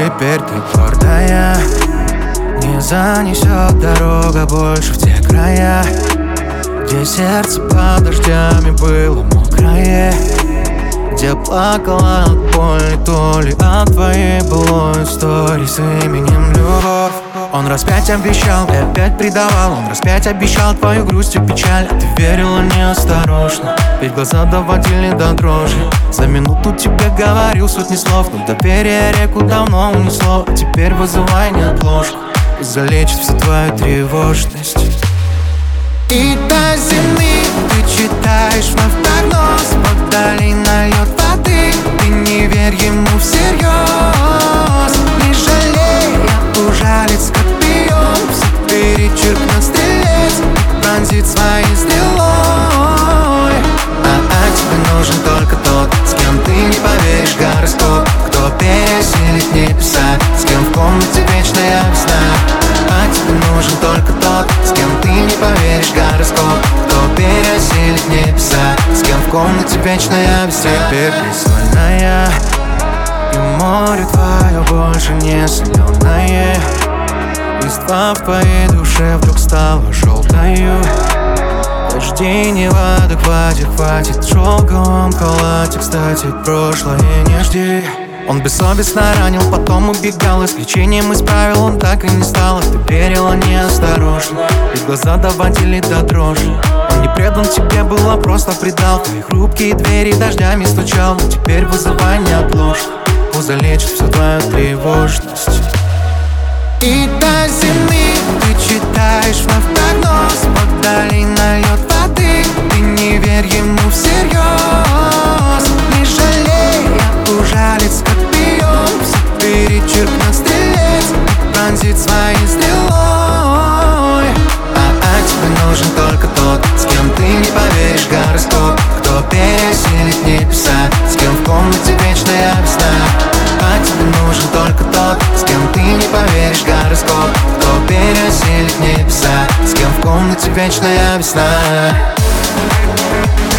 теперь ты гордая. Не занесет дорога больше в те края, где сердце под дождями было мокрое, где плакала от боли, то ли от твоей былой истории с именем любовь. Он раз 5 обещал и опять предавал. Он раз 5 обещал твою грусть и печаль, а ты верила неосторожно, ведь глаза доводили до дрожи. За минуту тебе говорил сотни слов, но доверие реку давно унесло. А теперь вызывай неотложку, залечит всю твою тревожность. И до зимы ты читаешь вновь прогноз, вдали нальет воды, ты не верь ему всерьез. Не жалей, ужалит скорпион, все перечеркнет стрелец, пронзит своей стрелой. А тебе нужен только тот, с кем ты не поверишь гороскоп, кто пересилит небеса, с кем в комнате вечная весна. А тебе нужен только тот, с кем ты не поверишь гороскоп, кто пересилит небеса, с кем в комнате вечная весна. Теперь ты сольная, и море твое больше не соленое. Листва в твоей душе вдруг стала желтою. Дожди не в адеквате, хватит в шелковом халате. Кстати, прошлое не жди. Он бессовестно ранил, потом убегал. Исключением из правил он так и не стал. А ты верила неосторожно, и глаза доводили до дрожи. Он не предан тебе, было просто предал. Твои хрупкие двери дождями стучал. Но теперь вызывай неотложку, залечит всю твою тревожность. И до зимы ты читаешь вновь прогноз, вдали нальет воды, ты не верь ему всерьез. Не жалей, ужалит скорпион, все перечеркнет стрелец, пронзит своей стрелой. А тебе нужен только тот, с кем ты не поверишь гороскоп, кто пересилит небеса, с кем в комнате вечная весна. А тебе нужен только тот, с кем ты не поверишь гороскоп, кто пересилит небеса, с кем в комнате вечная весна.